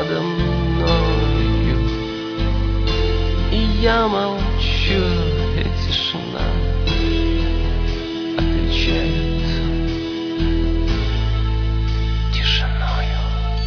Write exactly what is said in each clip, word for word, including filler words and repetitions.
надо мною, и я молчу, и тишина отвечает тишиною.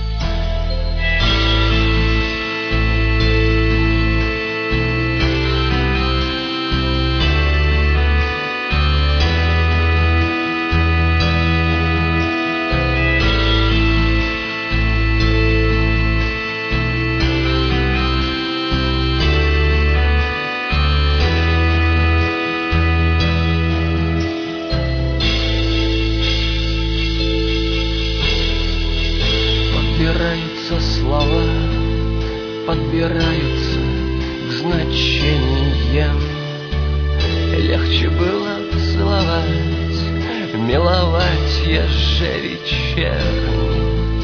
Подбираются слова, подбираются к значениям. Легче было целовать, миловать ежевечерне.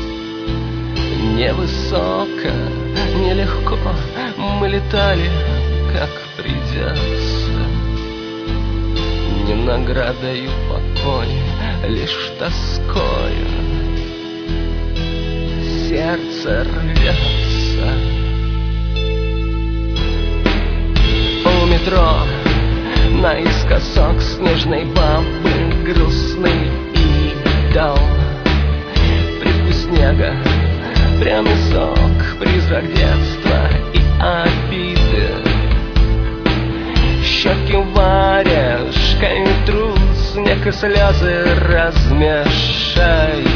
Невысоко, нелегко мы летали, как придется. Не наградою покой, лишь тоскою сердце рвется. У метро наискосок снежной бабы грустный идол. Привкус снега, пряный сок, призрак детства и обиды. Щеки варежкой тру, снег и слезы размешаю.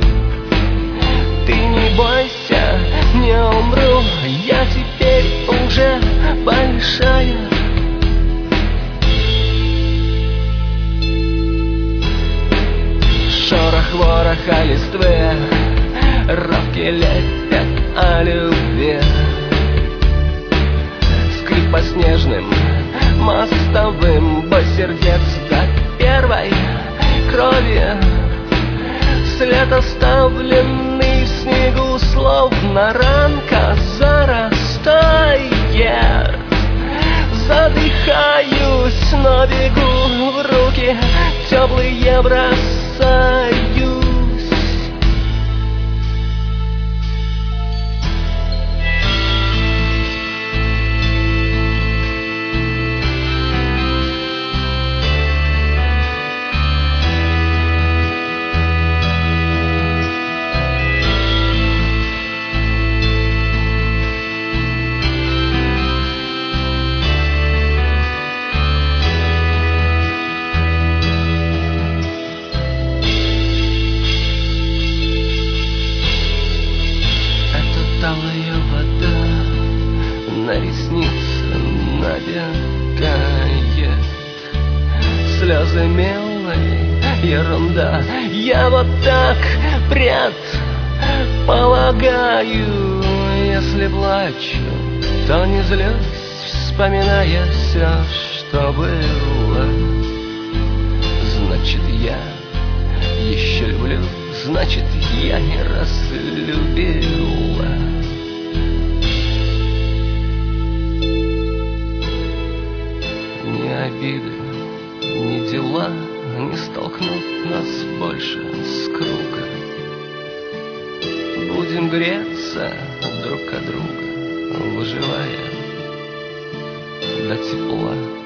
Ты не бойся, не умру, я теперь уже большая. Шорох вороха листвы, ровки лепят о любви. Скрип по снежным мостовым, бой сердец до первой крови. След оставленный в снегу, словно ранка зарастает. Задыхаюсь, но бегу, в руки теплые бросаюсь. Талая вода на ресницы набегает. Слезы милые, ерунда. Я вот так предполагаю. Если плачу, то не злюсь, вспоминая все, что было. Значит, я еще люблю, значит, я не разлюбила. Ни обиды, ни дела не столкнут нас больше с круга. Будем греться друг от друга, выживая до тепла.